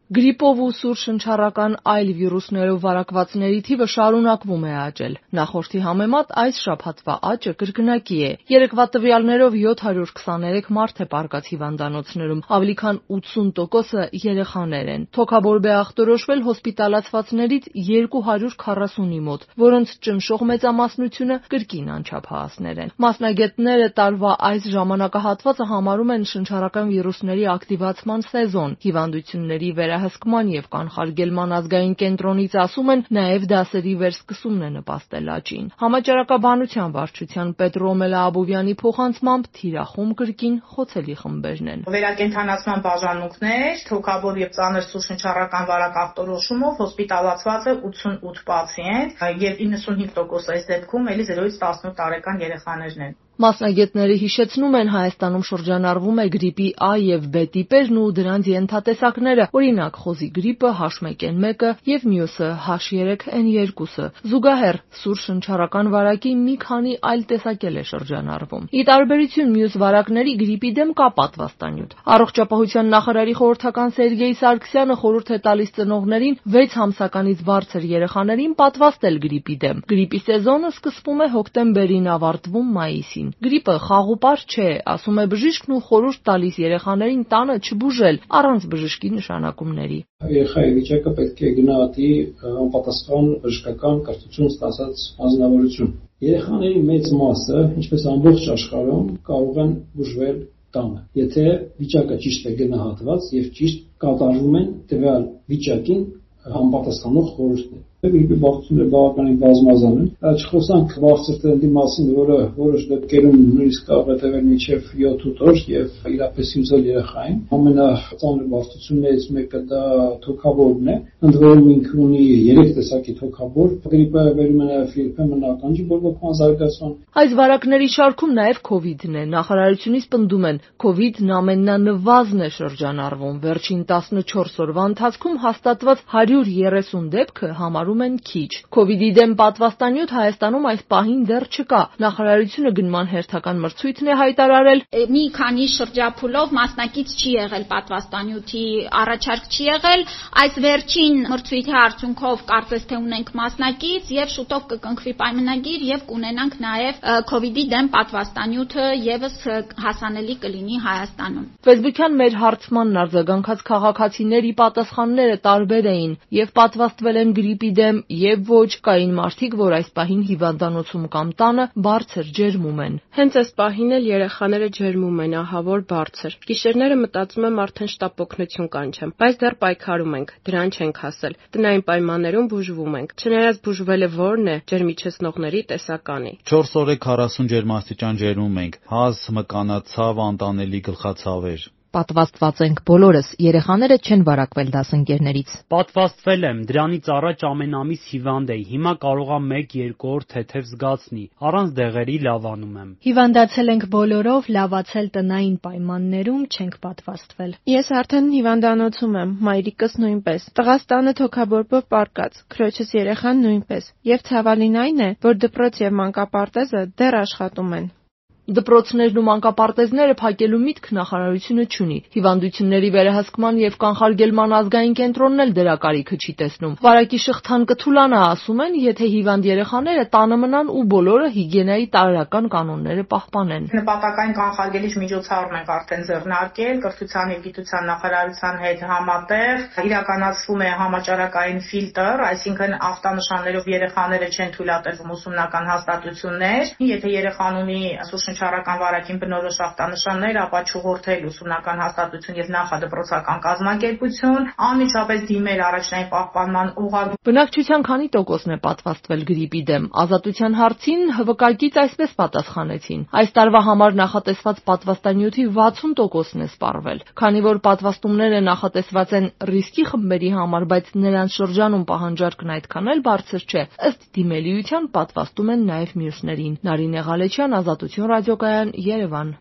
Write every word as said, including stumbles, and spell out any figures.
Գրիպով ու սուր շնչառական այլ վիրուսներով վարակվածների թիվը շարունակվում է աճել։ Նախորդի համեմատ այս շաբաթվա աճը կրկնակի է։ Երեկվա տվյալներով յոթ հարյուր քսաներեք մարդ է պառկած հիվանդանոցներում, ավելի քան ութսուն տոկոսը երեխաներ են։ Թոքաբորբ է ախտորոշվել հոսպիտալացվածներից երկու հարյուր քառասունի մոտ, որոնց ճնշող մեծամասնությունը կրկին անչափահասներ են։ Մասնագետները տարվա այս ժամանակահատվածը համարում են շնչառական վիրուսների ակտիվացման սեզոն։ Հիվանդությունների վերահսկման և կանխարգելման ազգային կենտրոնից ասում են, նաև դասերի վերսկսումն է նպաստել աճին։ Համաճարակաբանության վարչության պետ Ռոմելա Աբովյանի փոխանցմամբ թիրախում կրկին խոցելի խմբերն են։ Վերակենդանացման բաժանմունքներ, թոքաբորբ և ծանր սուր շնչառական վարակ ախտորոշումով հոսպիտալացված է ութսունութ պացիենտ և իննսունհինգ տոկոս այս դեպքում էլի զերոյից տասնութ տարեկան երեխաներն են։ Մասնագետները հիշեցնում են, Հայաստանում շրջանառվում է գրիպի A և B տիպերն ու դրանց ենթատեսակները, օրինակ խոզի գրիպը, H մեկ N մեկը և մյուսը H երեք N երկուսը։ Զուգահեռ սուր շնչառական վարակի մի քանի այլ տեսակ էլ է շրջանառվում։ Ի տարբերություն մյուս վարակների, գրիպի դեմ կա պատվաստանյութ։ Առողջապահության նախարարի խորհրդական Սերգեյ Սարգսյանը խորհուրդ է տալիս ծնողներին վեց ամսականից բարձր երեխաներին պատվաստել գրիպի դեմ։ Գրիպի սեզոնը սկսվում է հոկտեմբերին, ավարտվում մայիսին։ Գրիպը խաղուպար չէ, ասում է բժիշկն ու խորհուրդ տալիս երեխաներին տանը չբուժել առանց բժշկի նշանակումների։ Երեխայի վիճակը պետք է գնահատի անպատասխան բժշկական կրթություն ստացած անձնավորություն։ Երեխաների մեծ մասը, ինչպես ամբողջ աշխարհում, կարող են բուժվել տանը, եթե վիճակը ճիշտ է գնահատված եւ ճիշտ կատարվում են տվյալ վիճակին համապատասխանող խորհուրդներ։ Գրիպի բախտությունները բավականին բազմազան են։ Չխոսանք բարձր տրենդի մասին, որը որոշ դեպքերում նույնիսկ կարող է տևել մինչև յոթ-ութ օր եւ իրապես հյուզել երեխային։ Ամենածանր բախտություններից մեկը դա թոքաբորբն է։ Ընդ որում ինքը ունի երեք տեսակի թոքաբորբ։ Գրիպը վերում է նաեւ երբեմն ականջի բորբոքման զարգացման։ Այս վարակների շարքում նաեւ քովիդն է։ Նախարարությունից պնդում են, քովիդն ամենանվազն է շրջանառվում։ Վերջին տասնչորս օրվա ընթացքում հաստատված հարյուր երեսուն դեպքը համարում են քիչ։ Քովիդի դեմ պատվաստանյութ Հայաստանում այս պահին դեռ չկա։ Նախարարությունը գնման հերթական մրցույթն է հայտարարել։ Մի քանի շրջափուլով մասնակից չի եղել պատվաստանյութի առաջարկ չի եղել։ Այս վերջին մրցույթի արդյունքով կարծես թե ունենք մասնակից եւ շուտով կկնքվի պայմանագիր եւ կունենանք նաեւ քովիդի դեմ պատվաստանյութը եւս հասանելի կլինի Հայաստանում։ Facebook-յան մեր հարցմանն արձագանքած քաղաքացիների պատասխանները տարբեր էին եւ պատվաստվել են գրիպի դեմ եւ ոչ, կային մարդիկ, որ այս պահին հիվանդանոցում կամ տանը բարձր ջերմում են։ Հենց այս պահին էլ երեխաները ջերմում են, ահավոր բարձր։ Գիշերները մտածում եմ արդեն շտապօգնություն կանչեմ, բայց դեռ պայքարում ենք, դրան չենք հասել։ Տնային պայմաններում բուժվում ենք։ Չնայած բուժվելը որն է, ջերմիչեցնողների տեսականի։ չորս օր է քառասուն ջերմաստիճան ջերմում ենք։ Հազ, մկանացավ, անտանելի գլխացավեր։ Պատվաստված ենք բոլորս, երեխաները չեն վարակվել դասընկերներից։ Պատվաստվել եմ, դրանից առաջ ամեն ամիս հիվանդ էի, հիմա կարող եմ մեկ-երկու օր թեթև զգացնի, առանց դեղերի լավանում եմ։ Հիվանդացել ենք բոլորով, լավացել տնային պայմաններում, չենք պատվաստվել։ Ես արդեն հիվանդանոցում եմ, մայրիկս նույնպես։ Տղաս տանը թոքաբորբով պառկած, քրոջս երեխան նույնպես։ Եվ ցավալին այն է, որ դպրոց եւ մանկապարտեզը դեռ աշխատում են։ Դպրոցներն ու մանկապարտեզները փակելու միտք նախարարությունը չունի։ Հիվանդությունների վերահսկման եւ կանխարգելման ազգային կենտրոնն էլ դրա կարիքը չի տեսնում։ Վարակի շղթան կթուլանա, ասում են, եթե հիվանդ երեխաները տանը մնան ու բոլորը հիգիենայի տարրական կանոնները պահպանեն։ Նպատակային կանխարգելիչ միջոցառում ենք արդեն ձեռնարկել, կրթության եւ գիտության նախարարության հետ համատեղ իրականացվում է համաճարակային ֆիլտր, այսինքն ախտանշաններով երեխաները չեն թույլատրվում ուսումնական հաստատություններ։ Եթե երեխան ունի շնչառական վարակին բնորոշ ախտանշաններ, ապա չուղղորդել ուսումնական հաստատություն եւ նախադպրոցական կազմակերպություն, անմիջապես դիմել առաջնային պահպանման օղակ։ Բնակչության քանի տոկոսն է պատվաստվել գրիպի դեմ։ Ազատության հարցին հվկագից այսպես պատասխանեցին. այս տարվա համար նախատեսված պատվաստանյութի վաթսուն տոկոսն է սպառվել։ Քանի որ պատվաստումները նախատեսված են ռիսկի խմբերի համար, բայց նրանց շրջանում պահանջարկն այդքան էլ բարձր չէ, ըստ դիմելիության պատվաստում են նաեւ մյուսներին։ Նարինե Ղալեչյան, Ազատություն ռադիոկայան, Երևան։